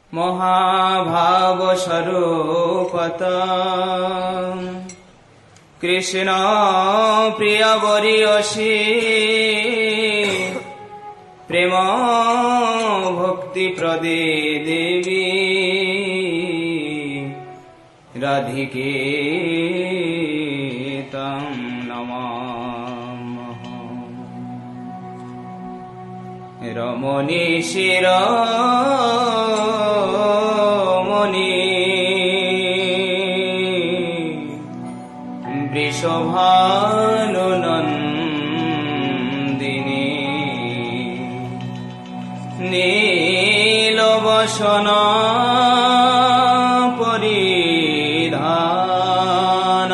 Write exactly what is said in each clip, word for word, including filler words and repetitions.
মহাভাব স্বরূপত কৃষ্ণ প্রিয় বরিয়সী প্রেম ভক্তি প্রদে দেবী রাধিকে তং নমামঃ। রমণী শিরোমণি বৃষভানুনন্দিনী নীলবসন পরিধান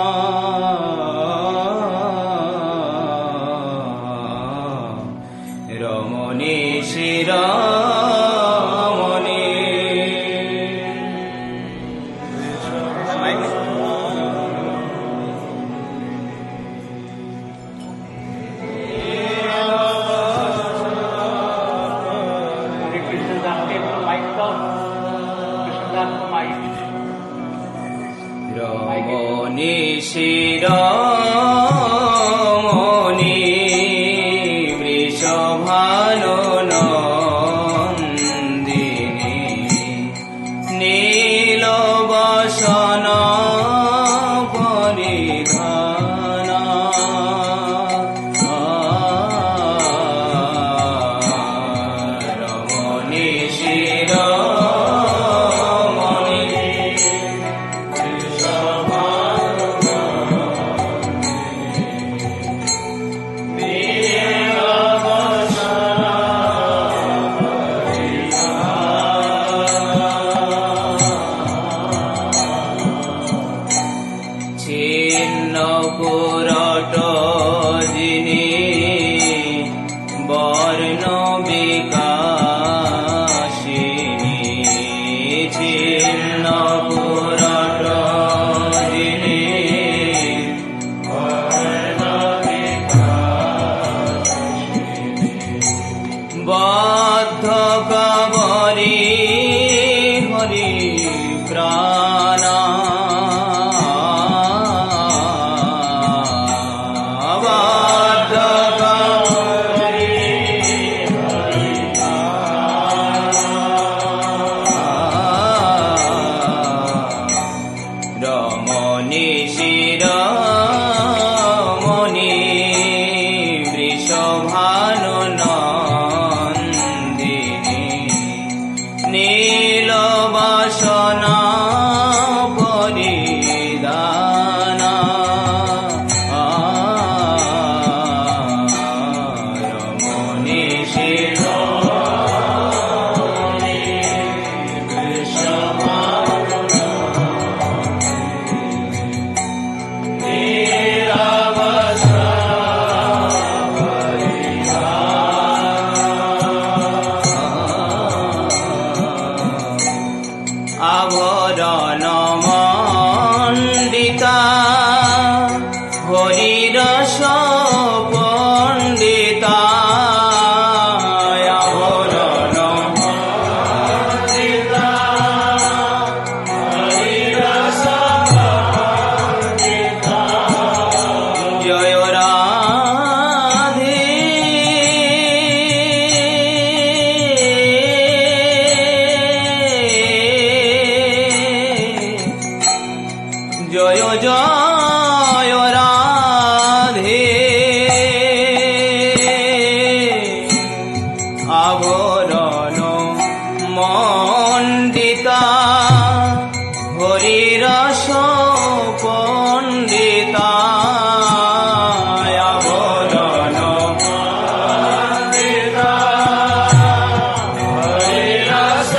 রমণী শিরোমণি। রমণী শিরোমণি বৃষভানুনন্দিনী নীলবসন পরিধান রমণী শিরোমণি ছিন্ন পুরট যিনি বর্ণ বিকাশিনী ছিন্ন পুরট যিনি বদ্ধ কবরী হরি প্রাণ রমণী শিরোমণি বৃষভানুনন্দিনী নীলবসন পরিধান রমণী শিরোমণি আভরণ মণ্ডিতা হরিরস পণ্ডিতা আভরণ মণ্ডিতা হরিরস পণ্ডিতা জয় রাধে জয় জয় রাধে আভরণ মণ্ডিতা হরিরস পণ্ডিতা আভরণ মণ্ডিতা হরিরস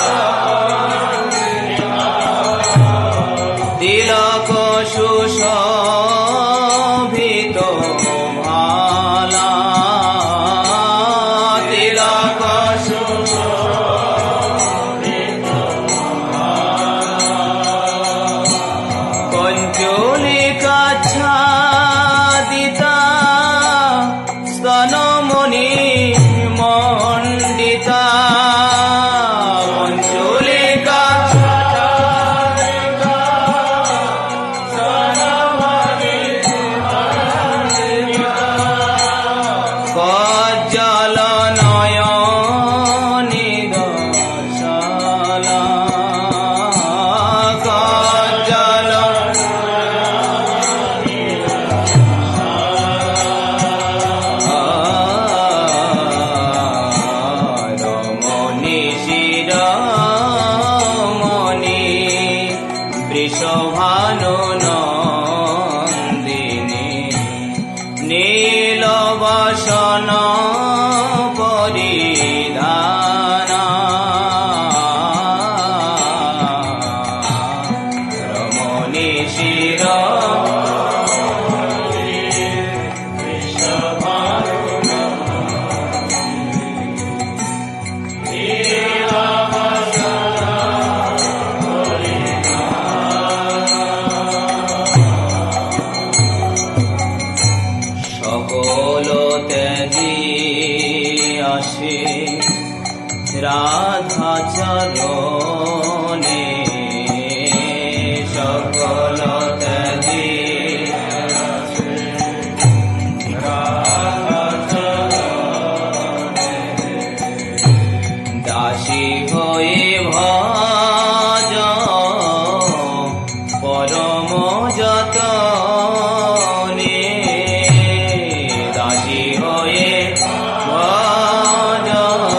তিলক সুশোভিত ভালা তিলক সুশোভিত চরণে সকল ত্যাগে দাসী হয়ে ভজ পরম যতনে দাসী হয়ে ভজ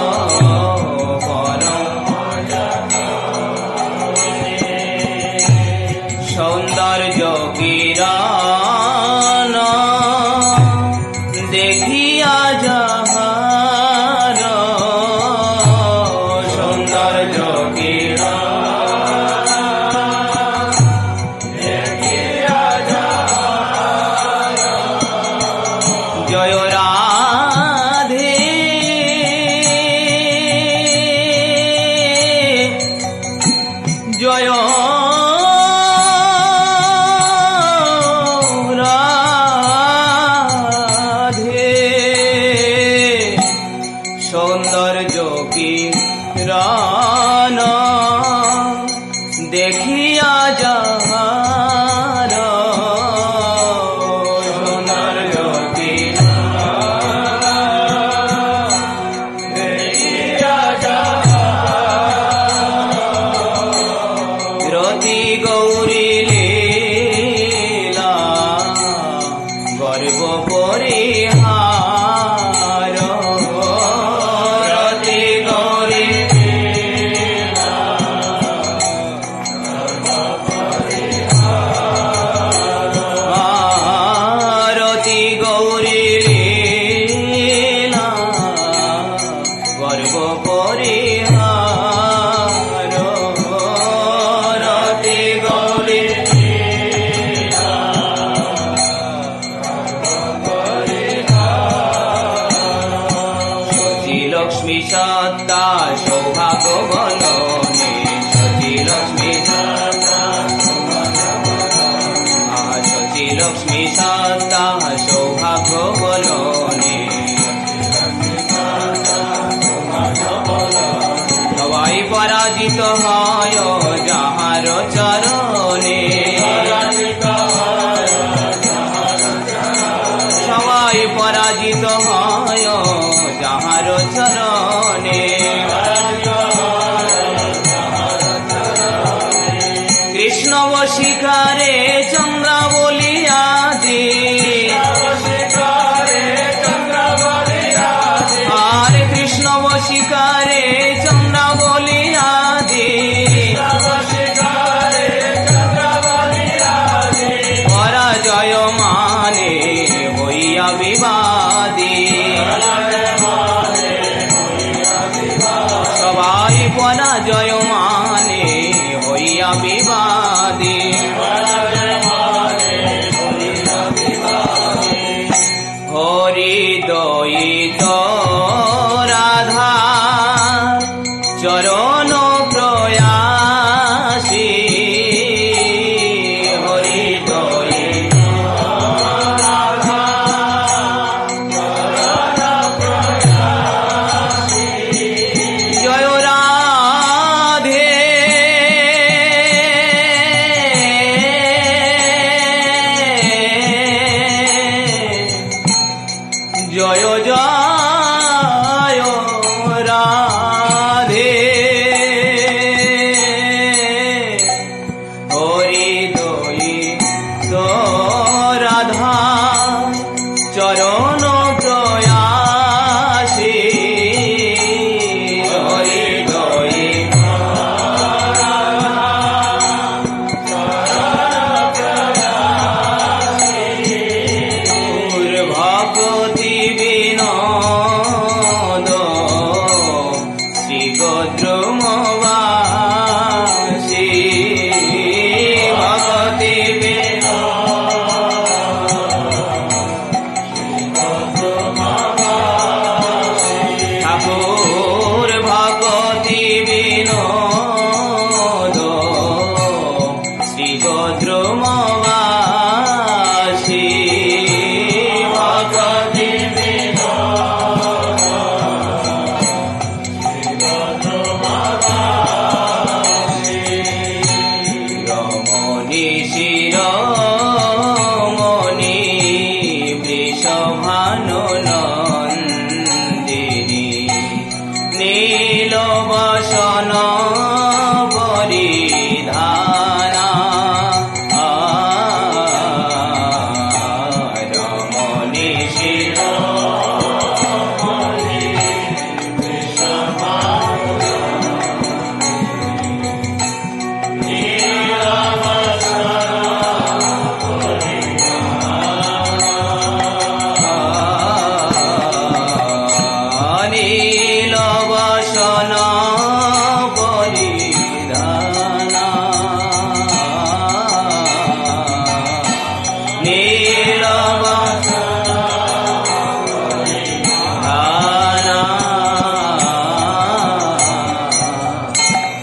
পরম সৌন্দর্য কিরণ দেখিয়া যাহার সৌন্দর্য কিরণ দেখিয়া যাহার জয় রাধে জয় সৌন্দর্য কিরণ দেখিয়া যাহার সৌন্দর্য কিরণ দেখিয়া যাহার রতি গৌরী লীলা গর্ব পরিহার রতি গৌরী রতি গৌরী লীলা গর্ব পরিহার রতি গৌরী লক্ষ্মী সত্তা সৌভাগ্য বলনে সচি লক্ষ্মী সচি লক্ষ্মী সত্তা সৌভাগ্য বলনে সবাই পরাজিত হয় যাহার চরণে সবাই পরাজিত হয় যাহার চরণে কৃষ্ণ বশিকারে চন্দ্র বলিয়াদি হরে কৃষ্ণ বশিকারে চন্দ্র বলিয়াদি পরাজয় মানে হইয়া বিবাদী সবাই পরাজয় মানে হইয়া বিবাদী হরিদয়িত রাধা চরণ প্রয়াসী হরিদয়িত রাধা চরণ প্রয়াসী জয় রাধে জয় জয় রাধে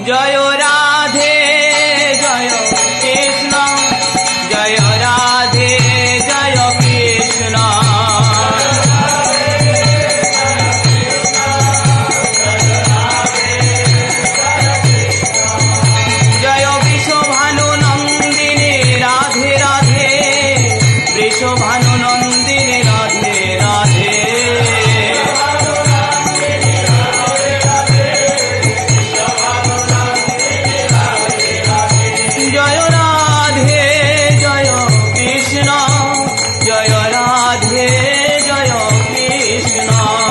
জয় রাধে জয় কৃষ্ণ জয় রাধে জয় কৃষ্ণ জয় বৃষভানু নন্দিনী রাধে রাধে বৃষভানু নন্দিনী রাধে রাধে জয় রাধে জয় কৃষ্ণ জয় রাধে জয় কৃষ্ণ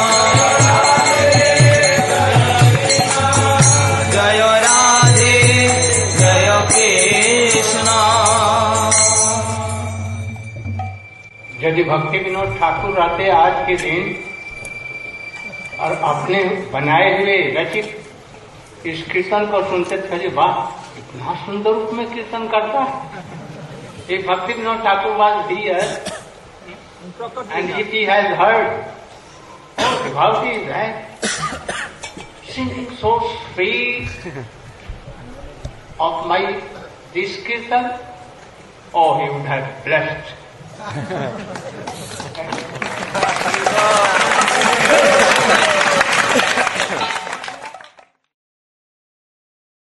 জয় রাধে জয় কৃষ্ণ। यदि भक्ति विनोद ठाकुर आते आज के दिन और अपने बनाए हुए रचित इस कीर्तन को सुनते थे, वाह इतना सुंदर रूप में कीर्तन करता है। If भक्ति Vinod Thakur was here and if he has heard, oh devotee is right, singing so sweet of my this kirtan, oh he would have blessed.